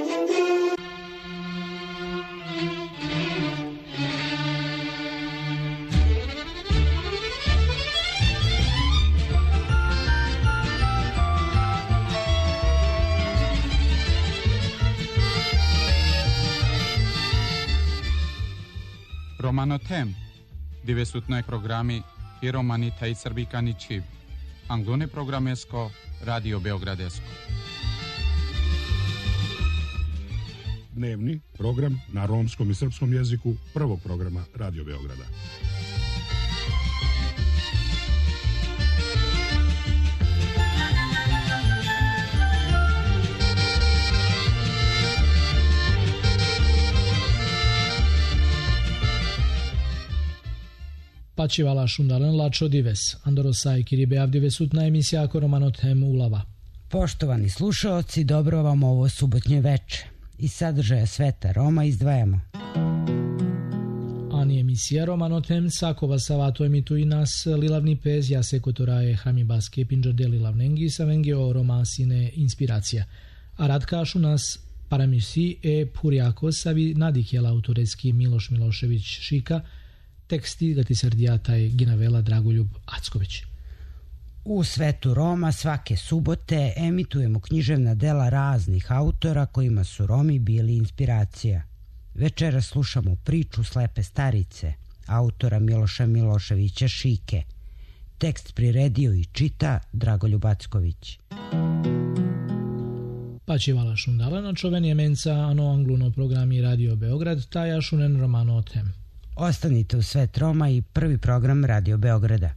Романотем, дивесутној програми и романита и србикани чив. Англоне програмеско, Радио Beogradesко. Dnevni program na romskom i srpskom jeziku prvog programa Radio Beograda. Pačivala šundalen lačo dives, andorosaj kiribe avdivesutna emisija ako Romanothem ulava. Poštovani slušaoci, dobro vam ovo subotnje veče. Iz sadržaja Sveta Roma izdvajamo. Ani emisija Romanothem sakova savato emitui nas lilavni pez jase kotoraje hamibaske pinđade lilavnengi savengeo romasine inspiracija. A radkašu nas paramisi e puriako savi nadikjela autoreski Miloš Milošević Šika, teksti Gatisardijata i Ginavela Dragoljub Acković. U Svetu Roma svake subote emitujemo književna dela raznih autora kojima su Romi bili inspiracija. Večera slušamo priču Slepe starice, autora Miloša Miloševića Šike. Tekst priredio i čita Dragoljub Acković. Pačivala šundalena čoven je menca ano angluno programi Radio Beograd taja šunen Romanothem. Ostanite u Svet Roma i prvi program Radio Beograda.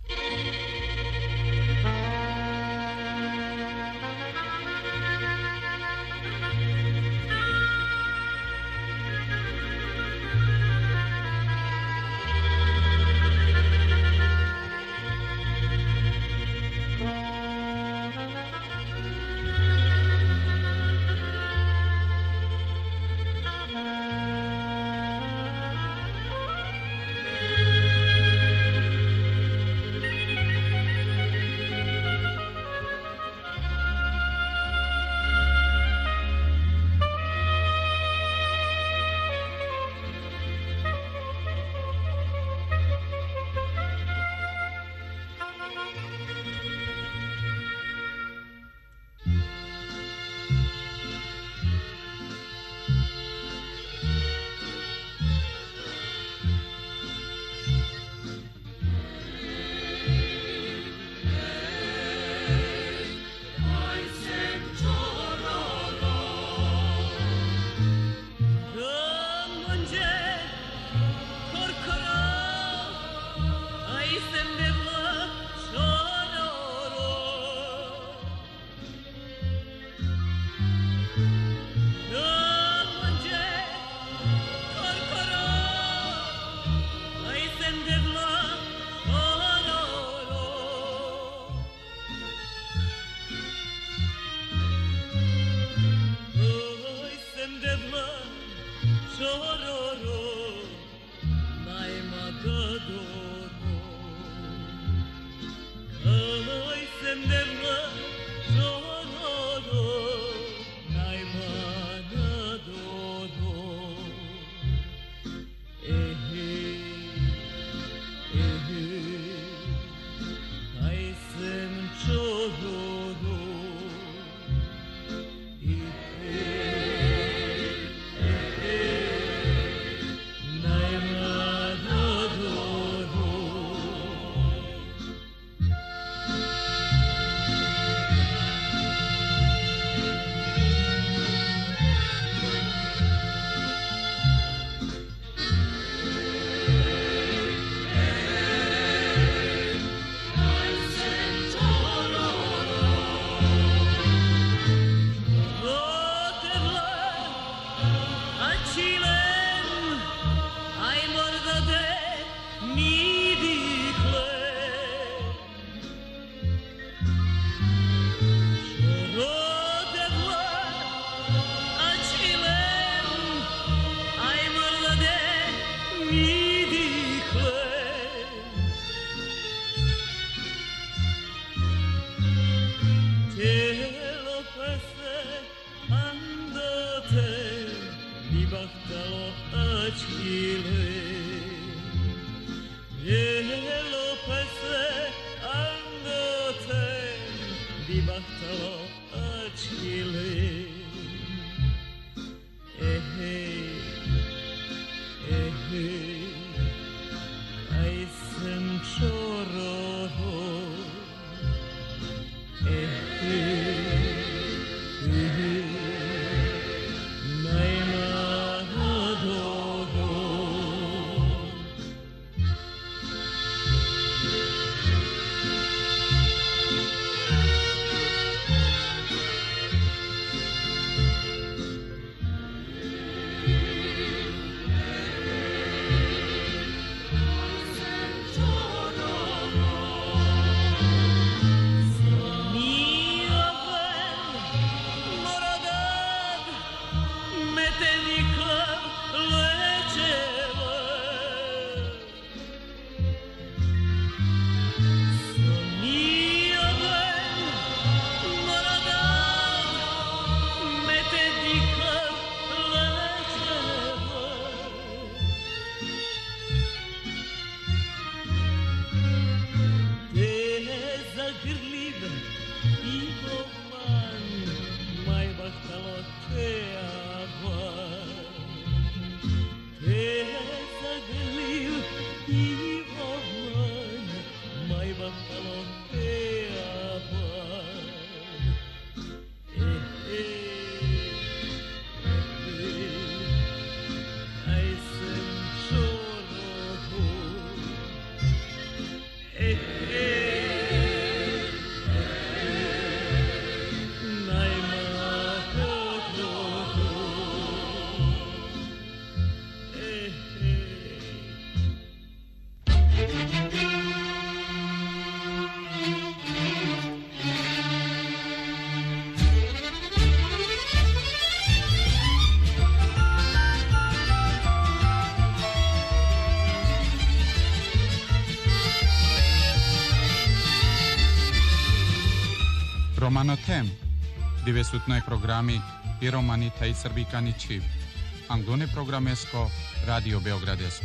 Manotem, dove sutno programi i romani taj srbikani čiv. Anglone programesko, Radio Beogradesko.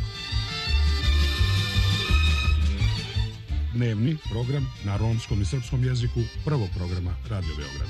Dnevni program na romskom i srpskom jeziku prvog programa Radio Beograda.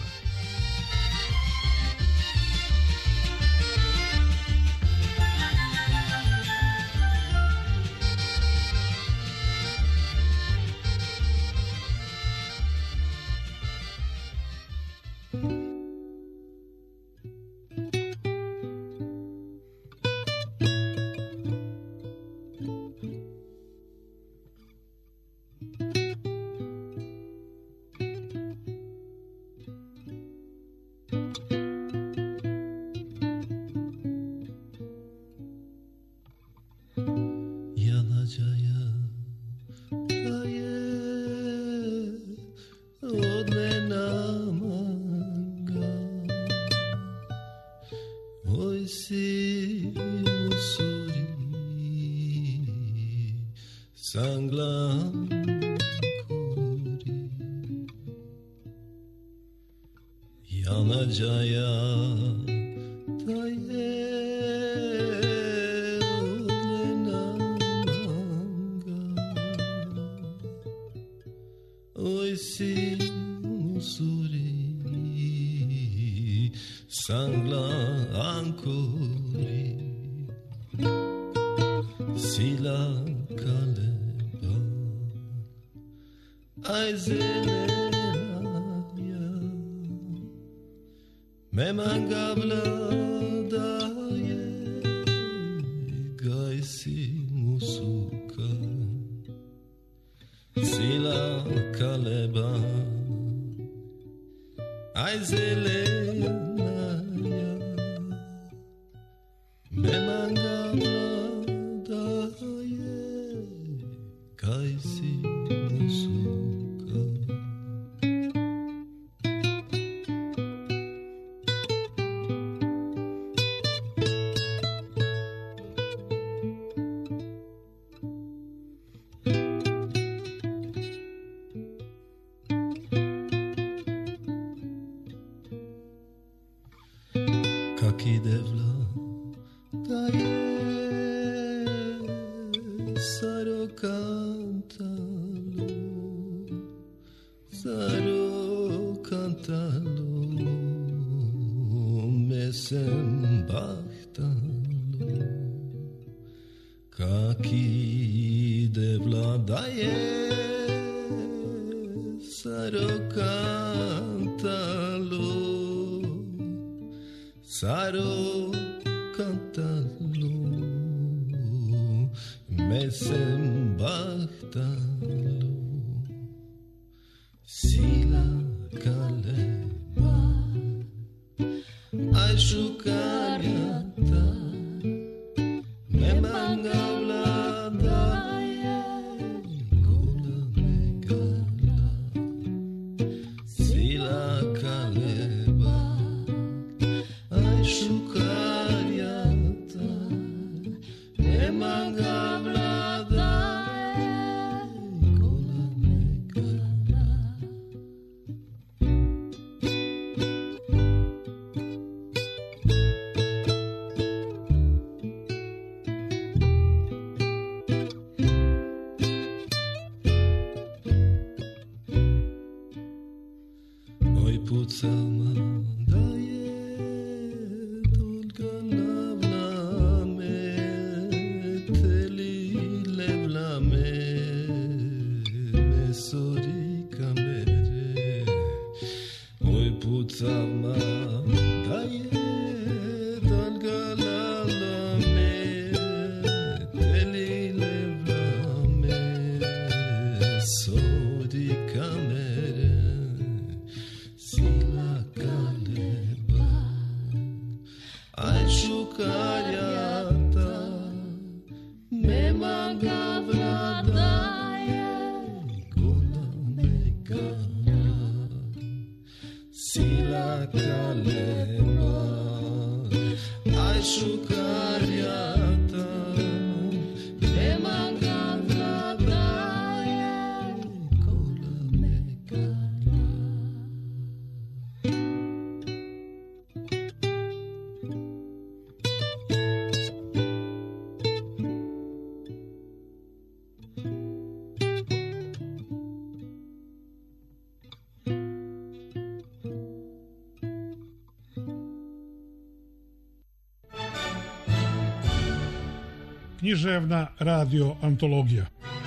Književna radio antologija.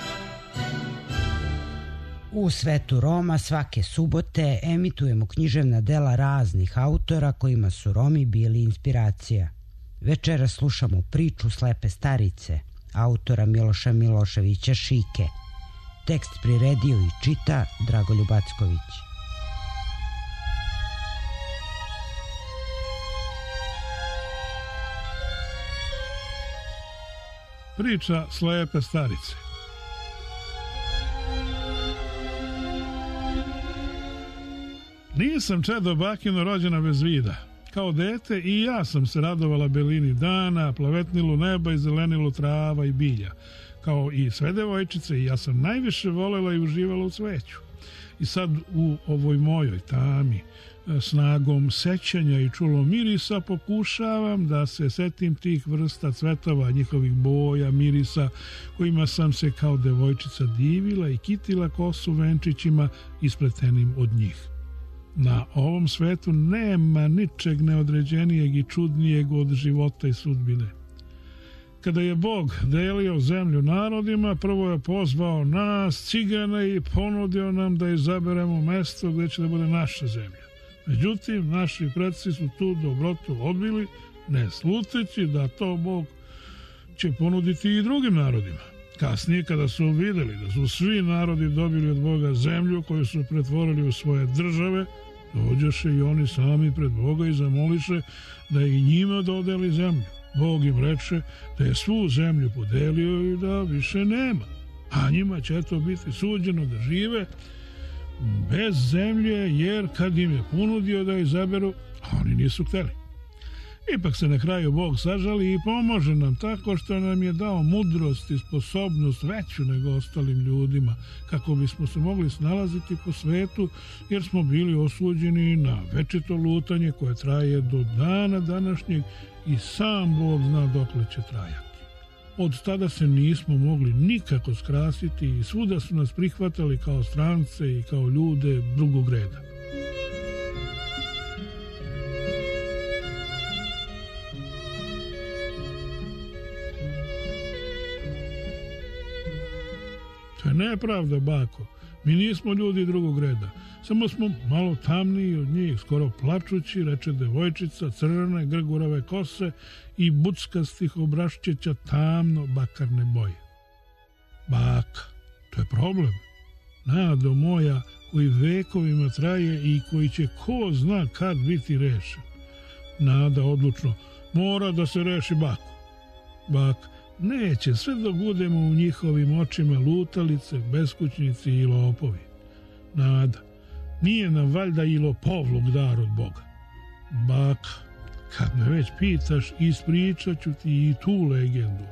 U svetu Roma svake subote emitujemo književna dela raznih autora kojima su Romi bili inspiracija. Večera slušamo priču Slepe starice, autora Miloša Miloševića Šike. Tekst priredio i čita Dragoljub Acković. Priča Slepe starice. Nisam čedo bakino rođena bez vida. Kao dete i ja sam se radovala belini dana, plavetnilu neba i zelenilu trava i bilja. Kao i sve devojčice, i ja sam najviše volela i uživala u cveću. I sad u ovoj mojoj tami, snagom sećanja i čulom mirisa, pokušavam da se setim tih vrsta cvetova, njihovih boja, mirisa, kojima sam se kao devojčica divila i kitila kosu venčićima ispletenim od njih. Na ovom svetu nema ničeg neodređenijeg i čudnijeg od života i sudbine. Kada je Bog delio zemlju narodima, prvo je pozvao nas, cigane, i ponudio nam da izaberemo mesto gdje će da bude naša zemlja. Međutim, naši predci su tu dobrotu odbili, ne sluteći da to Bog će ponuditi i drugim narodima. Kasnije, kada su vidjeli da su svi narodi dobili od Boga zemlju koju su pretvorili u svoje države, dođoše i oni sami pred Boga i zamoliše da i njima dodeli zemlju. Bog im reče da je svu zemlju podelio i da više nema, a njima će to biti suđeno da žive bez zemlje, jer kad im je ponudio da izaberu, oni nisu hteli. Ipak se na kraju Bog sažali i pomože nam tako što nam je dao mudrost i sposobnost veću nego ostalim ljudima, kako bismo se mogli snalaziti po svetu, jer smo bili osuđeni na večito lutanje koje traje do dana današnjeg i sam Bog zna dokle će trajati. Od tada se nismo mogli nikako skrasiti i svuda su nas prihvatali kao strance i kao ljude drugog reda. To je nepravda, bako. Mi nismo ljudi drugog reda. Samo smo malo tamniji od njih, skoro plačući, reče devojčica, crne, grgurave kose i buckastih obrašćeća tamno bakarne boje. Baka, to je problem. Nado moja, koji vekovima traje i koji će ko zna kad biti rešen. Nada odlučno, mora da se reši, bako. Baka, neće, sve dok budemo u njihovim očima lutalice, beskućnici i lopovi. Nada, nije nam valjda i lopovluk dar od Boga. Baka, kad me već pitaš, ispričat ću ti i tu legendu.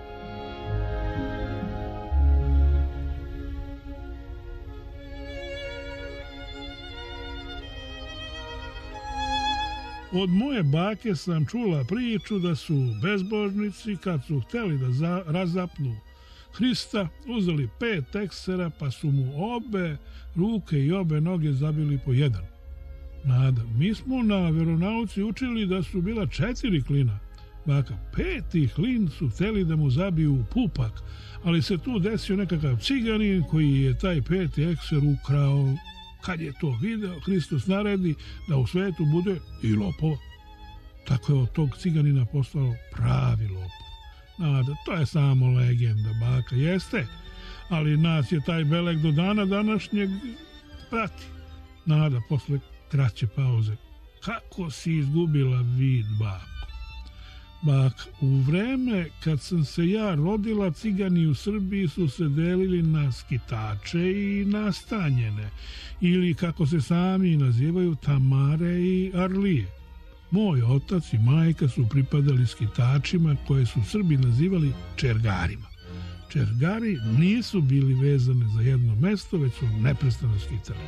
Od moje bake sam čula priču da su bezbožnici, kad su hteli da razapnu Hrista, uzeli 5 eksera pa su mu obe ruke i obe noge zabili po jedan. Nada, mi smo na veronauci učili da su bila 4 klina. Baka, 5. klin su hteli da mu zabiju u pupak, ali se tu desio nekakav ciganin koji je taj 5. ekser ukrao. Kad je to video, Hristos naredi da u svetu bude i lopova. Tako je od tog ciganina postao pravi lopov. Nada, to je samo legenda, baka, jeste, ali nas je taj beleg do dana današnjeg prati. Nada, posle kraće pauze, kako si izgubila vid, bako? Baka, u vreme kad sam se ja rodila, cigani u Srbiji su se delili na skitače i nastanjene, ili kako se sami nazivaju, tamare i arlije. Moj otac i majka su pripadali skitačima koje su Srbi nazivali čergarima. Čergari nisu bili vezane za jedno mesto, već su neprestano skitali.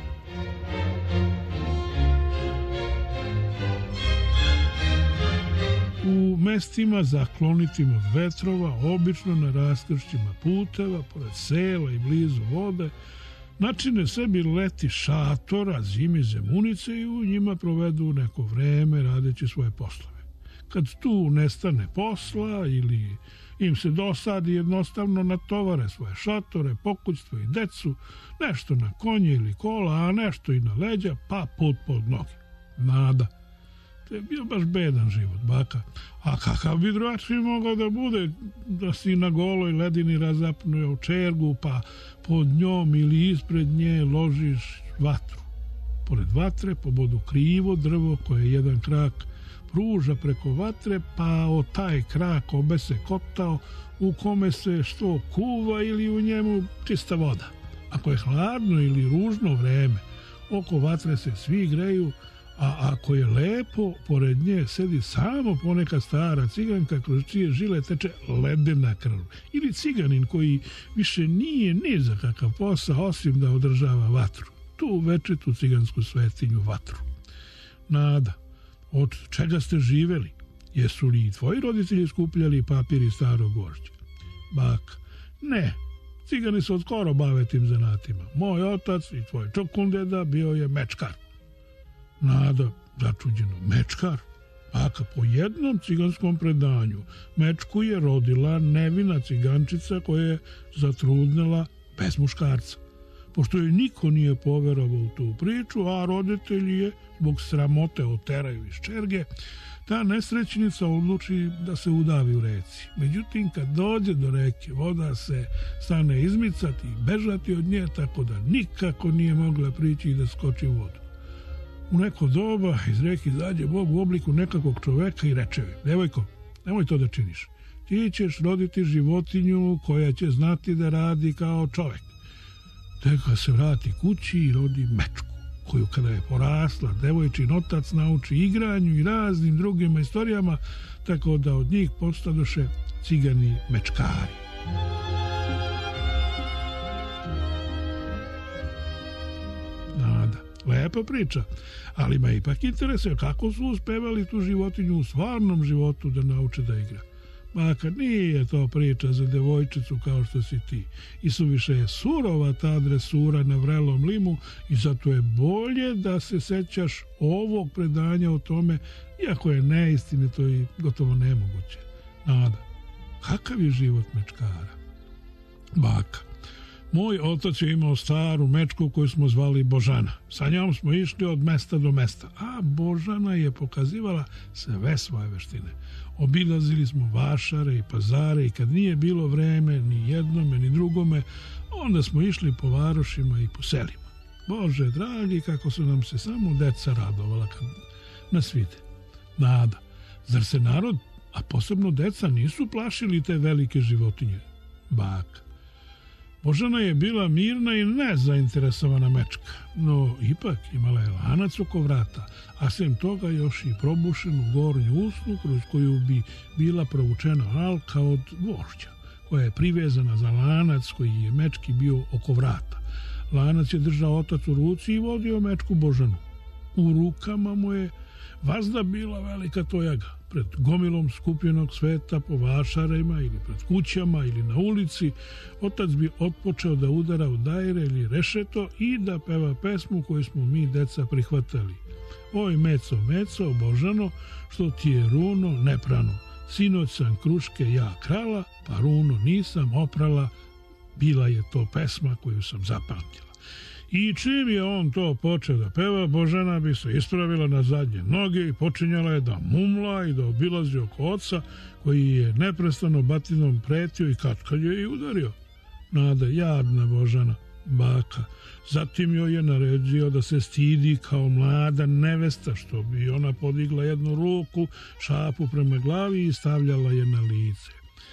U mestima zaklonitim od vetrova, obično na raskršćima puteva, pored sela i blizu vode, načine sebi leti šatora, zimi zemunice i u njima provedu neko vreme radeći svoje poslove. Kad tu nestane posla ili im se dosadi, jednostavno natovare svoje šatore, pokućstvo i decu, nešto na konje ili kola, a nešto i na leđa, pa put pod noge. Nada. To je bio baš bedan život, baka. A kakav bi drugačiji mogao da bude da si na goloj ledini razapnuo čergu, pa pod njom ili ispred nje ložiš vatru. Pored vatre pobodu krivo drvo koje jedan krak pruža preko vatre, pa o taj krak obese kotao u kome se što kuva ili u njemu čista voda. Ako je hladno ili ružno vreme, oko vatre se svi greju, a ako je lepo, pored nje sedi samo poneka stara ciganka kroz čije žile teče ledena krv. Ili ciganin koji više nije ni za kakav posao osim da održava vatru. Tu večitu cigansku svetinju vatru. Nada, od čega ste živeli? Jesu li i tvoji roditelji skupljali papir iz starog gvožđa? Baka, ne, cigani se od skoro bave tim zanatima. Moj otac i tvoj čokundeda bio je mečkar. Nada, začuđeno, mečkar? Baka, po jednom ciganskom predanju mečku je rodila nevina cigančica koja je zatrudnela bez muškarca. Pošto joj niko nije poverovao u tu priču, a roditelji je zbog sramote oteraju iz čerge, ta nesrećnica odluči da se udavi u reci. Međutim, kad dođe do reke, voda se stane izmicati i bežati od nje, tako da nikako nije mogla prići i da skoči u vodu. U neko doba iz reke izađe Bog u obliku nekakvog čoveka i reče joj: devojko, nemoj to da činiš. Ti ćeš roditi životinju koja će znati da radi kao čovek. Teka se vrati kući i rodi mečku, koju kada je porasla, devojčin otac nauči igranju i raznim drugim istorijama, tako da od njih postadoše cigani mečkari. Nada, lepa priča, ali me ipak interesuje kako su uspevali tu životinju u stvarnom životu da nauče da igra. Makar nije to priča za devojčicu kao što si ti. I suviše je surova ta dresura na vrelom limu i zato je bolje da se sećaš ovog predanja o tome, iako je neistinito i gotovo nemoguće. Nada, kakav je život mečkara? Baka, moj otac je imao staru mečku koju smo zvali Božana. Sa njom smo išli od mesta do mesta, a Božana je pokazivala sve svoje veštine. Obilazili smo vašare i pazare i kad nije bilo vreme ni jednome ni drugome, onda smo išli po varošima i po selima. Bože dragi, kako su nam se samo deca radovala kad nas vide. Nada, zar se narod, a posebno deca, nisu plašili te velike životinje? Baka, Božana je bila mirna i nezainteresovana mečka, no ipak imala je lanac oko vrata, a sem toga još i probušenu gornju usnu kroz koju bi bila provučena alka od gvožđa, koja je privezana za lanac koji je mečki bio oko vrata. Lanac je držao otac u ruci i vodio mečku Božanu. U rukama mu je vazda bila velika tojaga. Pred gomilom skupljenog sveta po vašarima ili pred kućama ili na ulici, otac bi otpočeo da udara u dajre ili rešeto i da peva pesmu koju smo mi deca prihvatali. Oj meco, meco, Božano, što ti je runo neprano, sinoć sam kruške ja krala, pa runo nisam oprala, bila je to pesma koju sam zapamtila. I čim je on to počeo da peva, Božana bi se ispravila na zadnje noge i počinjala je da mumla i da obilazi oko oca, koji je neprestano batinom pretio i katkad je i udario. Nada, jadna Božana, baka. Zatim joj je naredio da se stidi kao mlada nevesta, što bi ona podigla jednu ruku, šapu prema glavi i stavljala je na lice.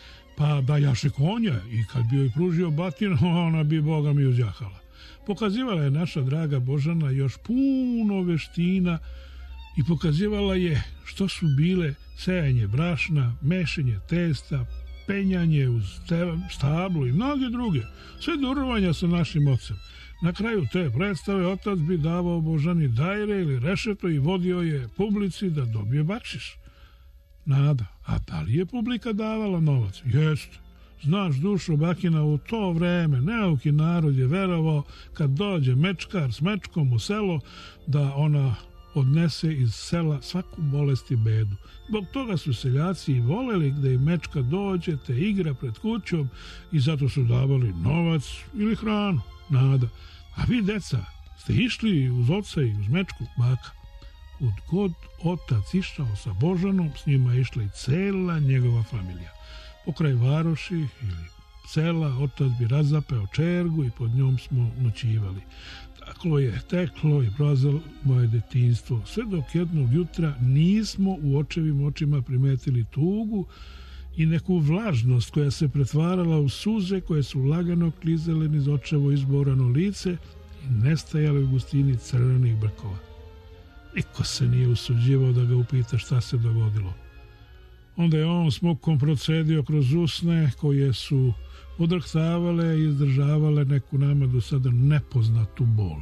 Pa da jaše konja i kad bi joj pružio batin, ona bi Boga mi uzjahala. Pokazivala je naša draga Božana još puno veština i pokazivala je što su bile sejanje brašna, mešanje testa, penjanje uz stablo i mnoge druge, sve do urvanja sa našim ocem. Na kraju te predstave otac bi davao Božani dajre ili rešeto i vodio je publici da dobije bakšiš. Nada, a da li je publika davala novac? Jeste. Znaš, dušo bakina, u to vreme neuki narod je verovao kad dođe mečkar s mečkom u selo da ona odnese iz sela svaku bolest i bedu. Zbog toga su seljaci i voleli gde im mečka dođe te igra pred kućom i zato su davali novac ili hranu. Nada: a vi, deca, ste išli uz oca i uz mečku? Baka: kud god otac išao sa Božanom, s njima je išla i cela njegova familija. Pokraj varoši ili sela otac bi razapeo čergu i pod njom smo noćivali. Tako je teklo i prolazilo moje detinjstvo, sve dok jednog jutra nismo u očevim očima primetili tugu i neku vlažnost koja se pretvarala u suze koje su lagano klizale niz očevo izborano lice i nestajale u gustini crvenih brkova. Niko se nije usuđivao da ga upita šta se dogodilo. Onda je on smukom procedio kroz usne koje su odrhtavale i izdržavale neku nama do sada nepoznatu bol.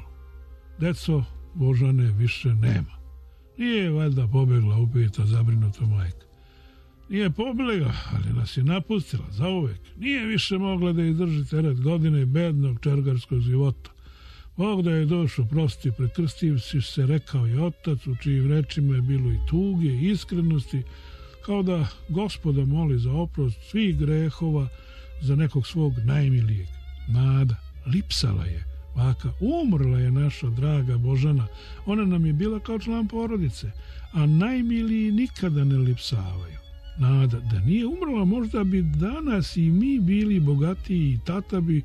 Deco, Božane više nema. Nije valjda pobegla, upita zabrinuta majka. Nije pobegla, ali nas je napustila zauvek. Nije više mogla da izdrži teret godine bednog čergarskog života. Bog da je došao prosti prekrstivši se, rekao je otac, u čijim rečima je bilo i tuge i iskrenosti, kao da Gospoda moli za oprost svih grehova za nekog svog najmilijeg. Nada lipsala je. Baka: umrla je naša draga Božana. Ona nam je bila kao član porodice, a najmiliji nikada ne lipsavaju. Nada: da nije umrla, možda bi danas i mi bili bogatiji i tata bi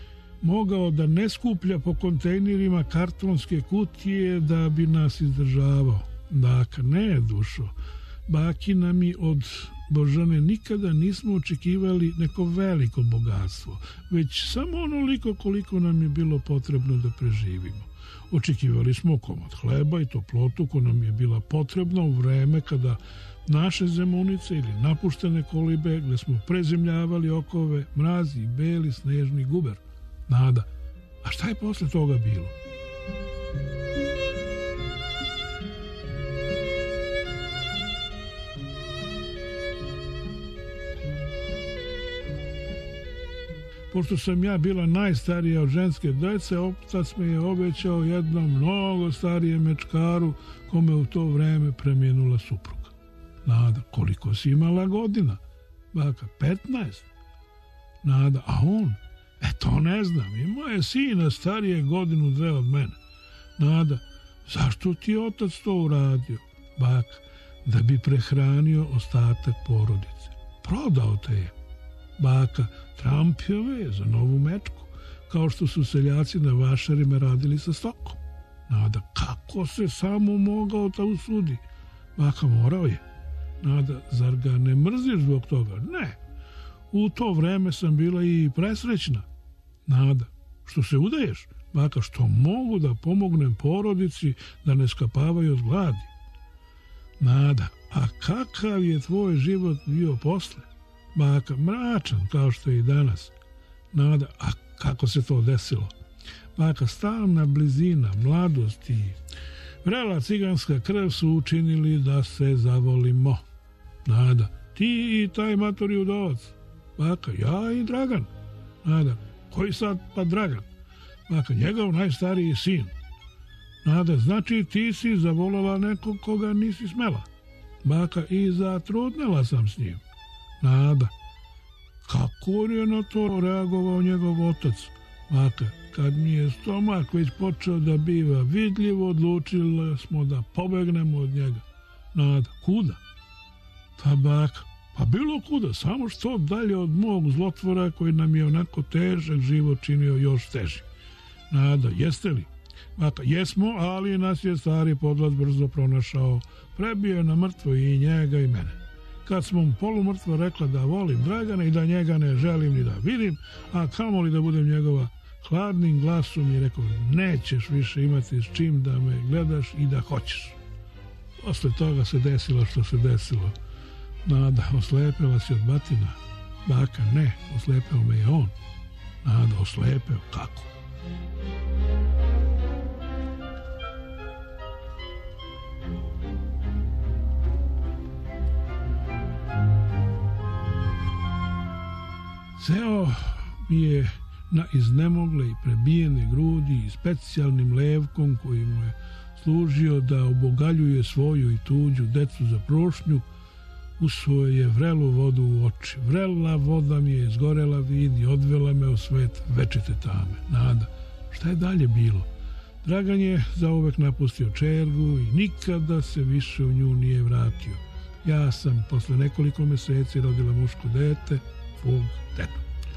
mogao da ne skuplja po kontejnerima kartonske kutije da bi nas izdržavao. Baka: ne, dušo, bakina mi od Božane nikada nismo očekivali neko veliko bogatstvo, već samo onoliko koliko nam je bilo potrebno da preživimo. Očekivali smo komad hleba i toplotu koja nam je bila potrebna u vreme kada naše zemunice ili napuštene kolibe gde smo prezemljavali okove, mrazi i beli snežni guber. Nada: a šta je posle toga bilo? Pošto sam ja bila najstarija od ženske dece, otac me je obećao jednom mnogo starijem mečkaru kome u to vreme preminula supruga. Nada: koliko si imala godina? Baka: 15. Nada: a on? To ne znam, imao je sina starije godinu dve od mene. Nada: zašto ti je otac to uradio? Baka: da bi prehranio ostatak porodice. Prodao te je. Baka: trampio me je za novu mečku, kao što su seljaci na vašarima radili sa stokom. Nada: kako se samo mogao da usudi? Baka: morao je. Nada: zar ga ne mrziš zbog toga? Ne, u to vreme sam bila i presrećna. Nada: što se udaješ? Baka: što mogu da pomognem porodici da ne skapavaju od gladi. Nada: a kakav je tvoj život bio posle? Baka: mračan kao što je i danas. Nada: a kako se to desilo? Baka: stalna blizina, mladost i vrela ciganska krv su učinili da se zavolimo. Nada: ti i taj matori udovac? Baka: ja i Dragan. Nada: koji sad pa Dragan? Baka: njegov najstariji sin. Nada: znači ti si zavolela nekog koga nisi smela? Baka: i zatrudnela sam s njim. Nada: kako je na to reagovao njegov otac? Baka: kad mi je stomak već počeo da biva vidljivo, odlučili smo da pobegnemo od njega. Nada: kuda? Ta baka: pa bilo kuda, samo što dalje od mog zlotvora koji nam je onako težak život činio još teži. Nada: jeste li? Baka: jesmo, ali nas je stari podlac brzo pronašao, prebio na mrtvo i njega i mene. Kad smo mu polumrtvo rekla da volim Dragana i da njega ne želim ni da vidim, a kamoli da budem njegova, hladnim glasom je rekao: nećeš više imati s čim da me gledaš i da hoćeš. Posle toga se desilo što se desilo. Nada: oslepela si od batina? Baka: ne, oslepeo me je on. Nada: oslepeo? Kako? Seo mi je na iznemogle i prebijene grudi i specijalnim levkom koji mu je služio da obogaljuje svoju i tuđu decu za prošnju, usvojio je vrelu vodu u oči. Vrela voda mi je izgorela vid i odvela me u svet večite tame. Nada, šta je dalje bilo? Dragan je zauvek napustio čergu i nikada se više u nju nije vratio. Ja sam posle nekoliko meseci rodila muško dete, svog dedu.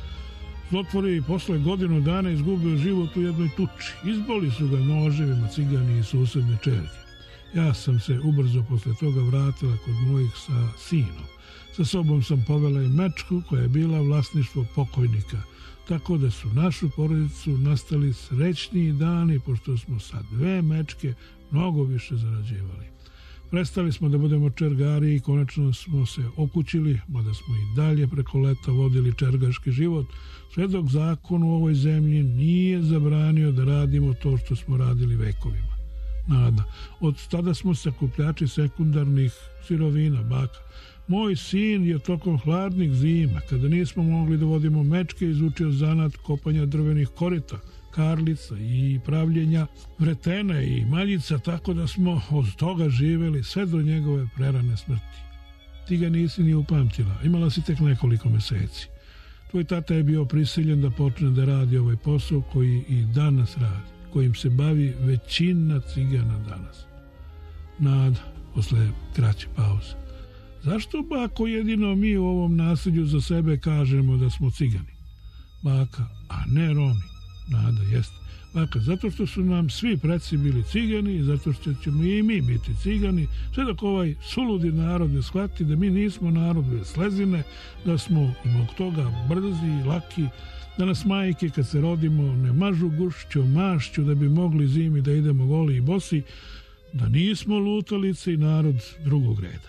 Zlotvori posle godinu dana izgubio život u jednoj tuči. Izboli su ga noževima cigani i susedne čerke. Ja sam se ubrzo posle toga vratila kod mojih sa sinom. Sa sobom sam povela i mečku koja je bila vlasništvo pokojnika, tako da su našu porodicu nastali srećniji dani, pošto smo sa 2 mečke mnogo više zarađivali. Prestali smo da budemo čergari i konačno smo se okućili, mada smo i dalje preko leta vodili čergaški život, sve dok zakon u ovoj zemlji nije zabranio da radimo to što smo radili vekovima. Nada, od tada smo sakupljači sekundarnih sirovina, baka. Moj sin je tokom hladnih zima, kada nismo mogli da vodimo mečke, izučio zanat kopanja drvenih korita, karlica i pravljenja vretena i maljica, tako da smo od toga živeli sve do njegove prerane smrti. Ti ga nisi ni upamtila, imala si tek nekoliko meseci. Tvoj tata je bio prisiljen da počne da radi ovaj posao koji i danas radi, kojim se bavi većina cigana danas. Nada, posle kraće pauze. Zašto, bako, jedino mi u ovom naselju za sebe kažemo da smo cigani? Baka, a ne Romi. Nada, jeste. Baka, zato što su nam svi preci bili cigani i zato što ćemo i mi biti cigani, sve dok ovaj suludi narod ne shvati da mi nismo narod bez slezine, da smo zbog toga brzi i laki, da nas majke kad se rodimo ne mažu gušćom mašću da bi mogli zimi da idemo goli i bosi, da nismo lutalice i narod drugog reda.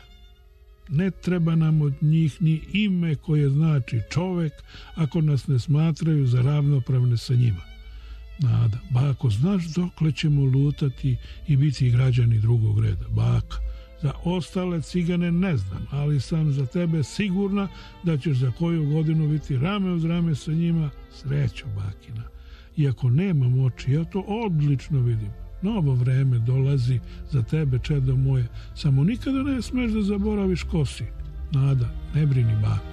Ne treba nam od njih ni ime koje znači čovek ako nas ne smatraju za ravnopravne sa njima. Nada, bako, znaš dokle ćemo lutati i biti građani drugog reda? Baka, za ostale cigane ne znam, ali sam za tebe sigurna da ćeš za koju godinu biti rame uz rame sa njima. Srećo, bakina. Iako nemam oči, ja to odlično vidim. Novo vreme dolazi za tebe, čedo moje. Samo nikada ne smeš da zaboraviš ko si. Nada, ne brini, bako.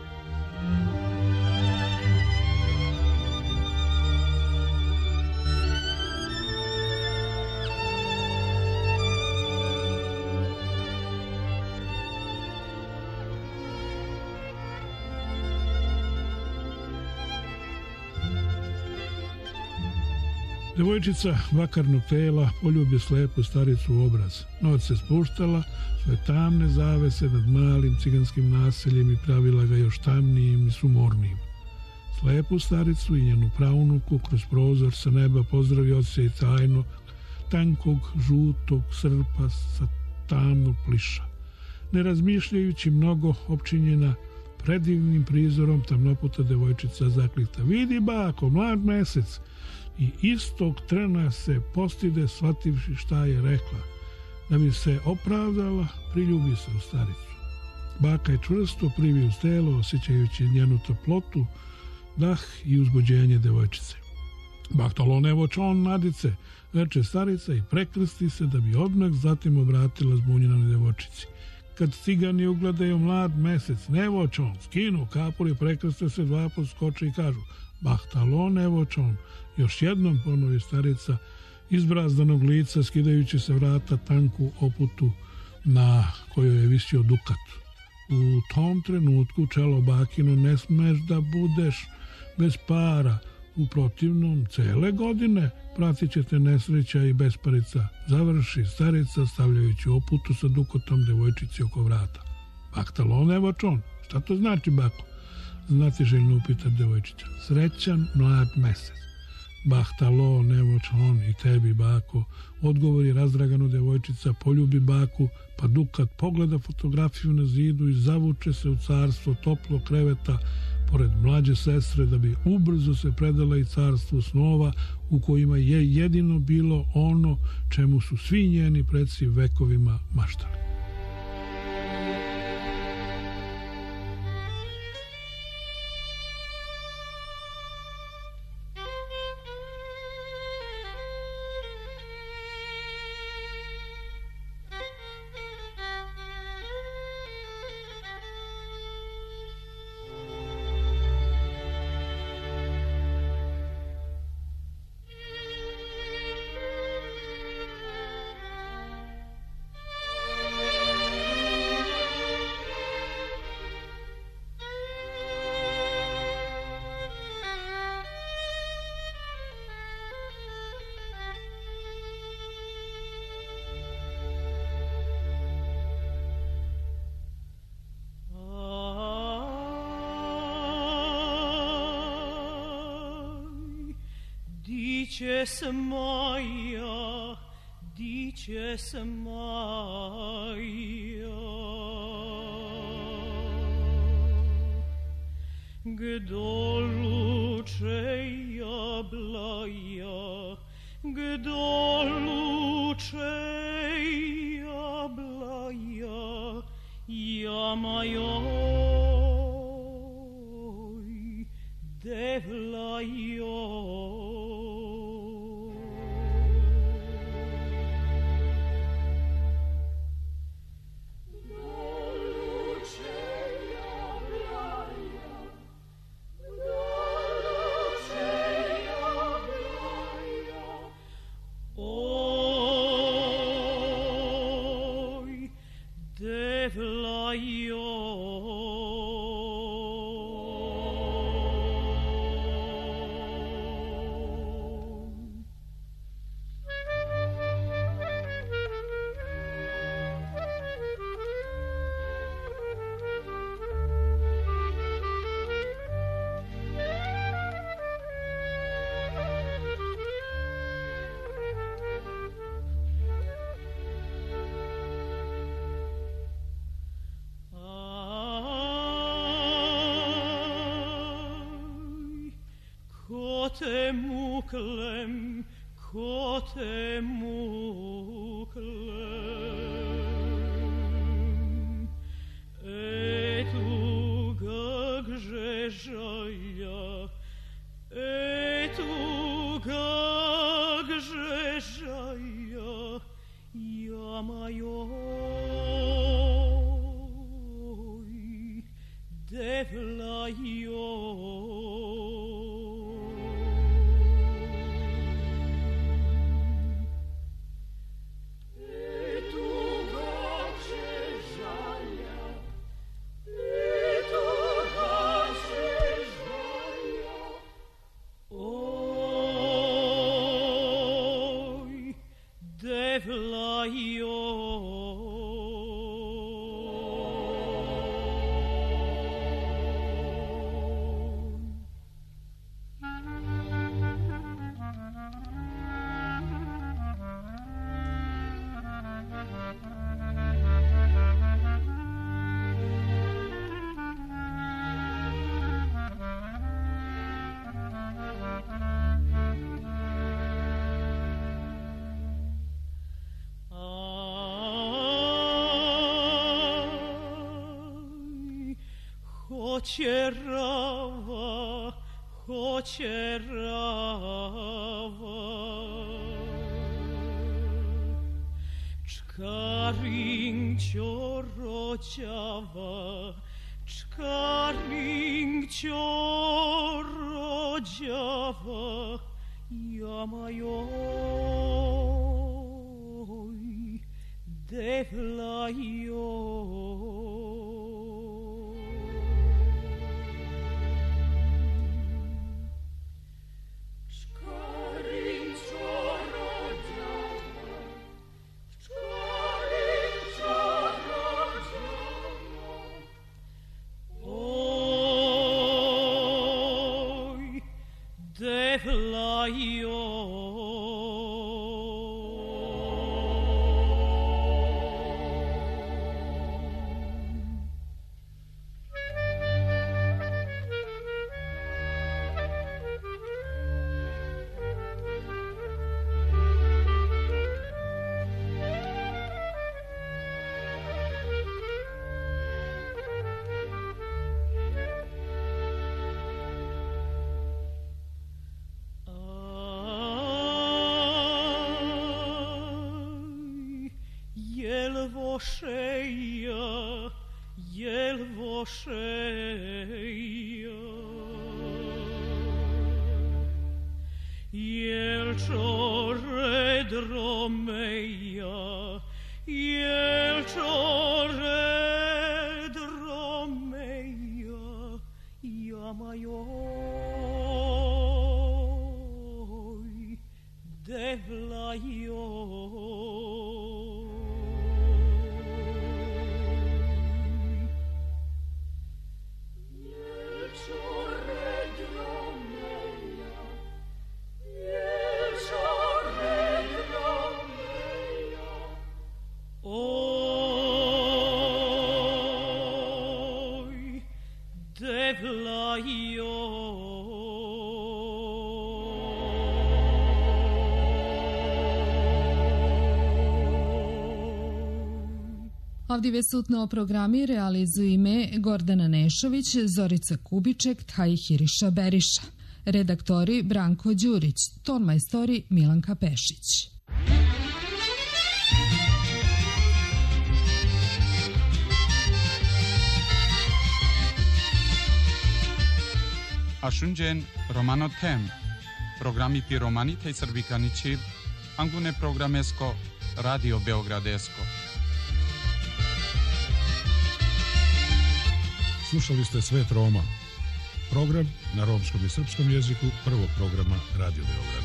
Devojčica vakarnog tela poljubi slepu staricu u obraz. Noć se spuštala, svoje tamne zavese nad malim ciganskim naseljem i pravila ga još tamnijim i sumornijim. Slepu staricu i njenu praunuku kroz prozor sa neba pozdravi odsej tajno tankog, žutog srpa sa tamnog pliša. Ne razmišljajući mnogo, opčinjena predivnim prizorom, tamnoputa devojčica zaklita: vidi, bako, mlad mesec! I istog trena se postide, shvativši šta je rekla. Da bi se opravdala, priljubi se u staricu. Baka je čvrsto privi uz telo, osjećajući njenu toplotu, dah i uzbuđenje devojčice. Bahtalo nevo čon nadice, reče starica i prekrsti se da bi odmah zatim obratila zbunjenoj devojčici. Kad cigani ugledaju mlad mesec, nevo čon, skinu kapur i prekrste se, 2 put skoče i kažu: bahtalo nevo čon. Još jednom ponovi starica izbrazdanog lica, skidajući se vrata tanku oputu na kojoj je visio dukat. U tom trenutku, čelo bakino, ne smeš da budeš bez para, u protivnom cele godine pratit će te nesreća i besparica, završi starica stavljajući oputu sa dukotom devojčici oko vrata. Bahtalo nevo čon, šta to znači, bako? Znatiželjno upita devojčića. Srećan mlad mesec. Bahtalo nevo čon i tebi, bako, odgovori razdragano devojčica, poljubi baku, pa dukat pogleda fotografiju na zidu i zavuče se u carstvo toplo kreveta pored mlađe sestre da bi ubrzo se predala i carstvu snova u kojima je jedino bilo ono čemu su svi njeni preci vekovima maštali. Dices Maia, dices Maia, Gdo luce jablaja, Gdo luce jablaja, jamajoj, devlajoj. Kote muklem, kote muklem, etu gagže žalja, etu gagže žalja, jamajoj, devlajoj. Hoće rava, hoće rava, čkaring čorođava, čkaring čorođava, jamajoj, devlajoj. Vošeja, jel vošeja, jel čore dromeja, jel čore dromeja, jamajoj, devlajoj. Čore dromeja, jel Avdive sutno programi realizuju ime Gordana Nešović, Zorica Kubiček, Hiriša Beriša. Redaktori Branko Đurić, tonmajstori Milanka Pešić. Ashunjen Romano Tem. Programi piromani tej srbikani čip, angune programesko, Radio Beogradesko. Slušali ste Svet Roma, program na romskom i srpskom jeziku prvog programa Radio Beograd.